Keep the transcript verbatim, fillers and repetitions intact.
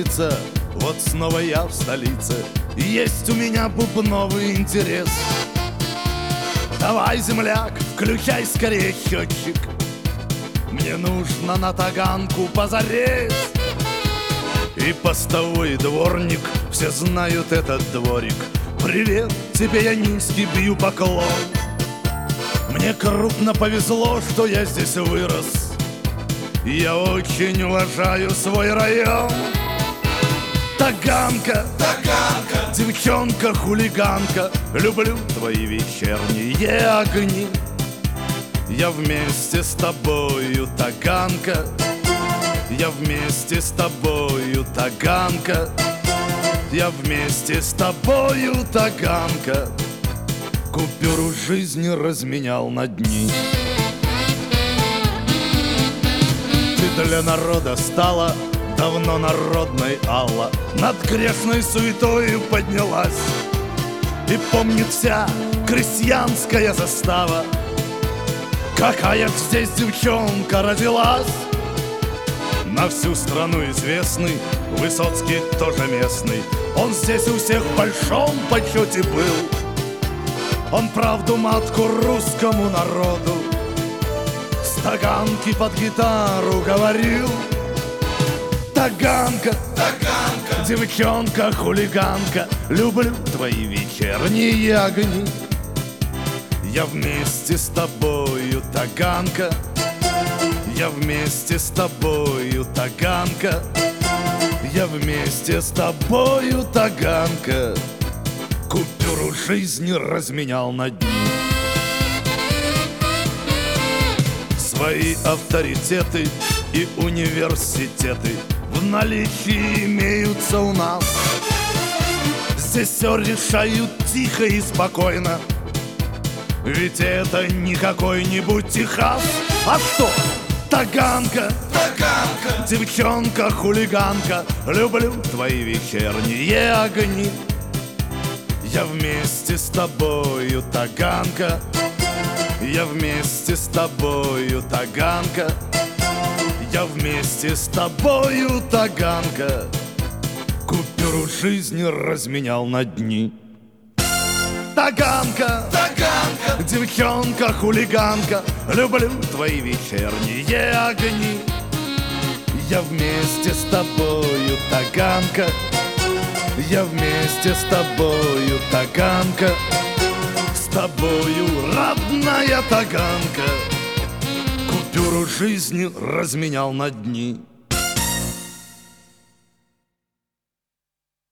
лица. Вот снова я в столице, есть у меня бубновый интерес. Давай, земляк, включай скорее счетчик, мне нужно на Таганку позарез. И постовой дворник, все знают этот дворик. Привет, тебе я низкий бью поклон. Мне крупно повезло, что я здесь вырос. Я очень уважаю свой район. Таганка, Таганка, девчонка-хулиганка, люблю твои вечерние огни. Я вместе с тобою, Таганка, я вместе с тобою, Таганка, я вместе с тобою, Таганка, купюру жизни разменял на дни. Ты для народа стала давно народной, Алла, над грешной суетою поднялась. И помнит вся крестьянская застава, какая здесь девчонка родилась. На всю страну известный Высоцкий тоже местный. Он здесь у всех в большом почете был. Он правду матку русскому народу с Таганки под гитару говорил. Таганка, Таганка, девчонка-хулиганка, люблю твои вечерние огни. Я вместе с тобою, Таганка, я вместе с тобою, Таганка, я вместе с тобою, Таганка, купюру жизни разменял на дни. Свои авторитеты и университеты в наличии имеются у нас. Здесь все решают тихо и спокойно, ведь это не какой-нибудь Техас. А что? Таганка, Таганка, девчонка-хулиганка, люблю твои вечерние огни. Я вместе с тобою, Таганка, я вместе с тобою, Таганка, я вместе с тобою, Таганка, купюру жизни разменял на дни. Таганка, Таганка, девчонка-хулиганка, люблю твои вечерние огни. Я вместе с тобою, Таганка, я вместе с тобою, Таганка, с тобою, родная Таганка, купюру жизни разменял на дни.